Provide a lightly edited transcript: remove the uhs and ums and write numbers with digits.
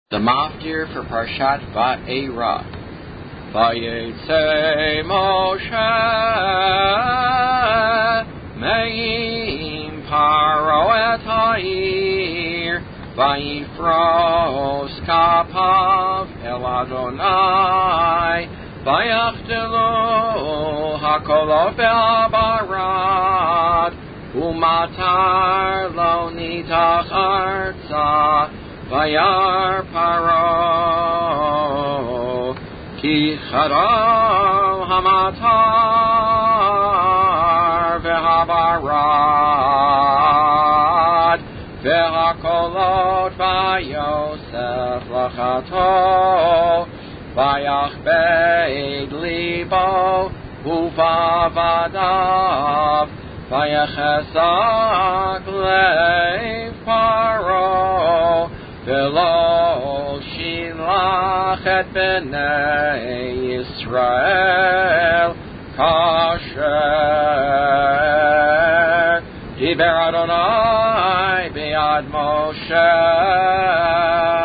The Maftir for Parshat Va'era. Vayetze Moshe me'im paro et ha'ir vayifros kapav el Adonai vayachtelu hakolot ve'abarad umatar lo nitach arza Vayar paro ki charo hamatar vehabarad vehakolot vayosef lachato vayachbeid libo uvavadav vayachesak leiv paro V'lo shilach et b'nei Yisrael kasher Diber Adonai bi'ad Moshe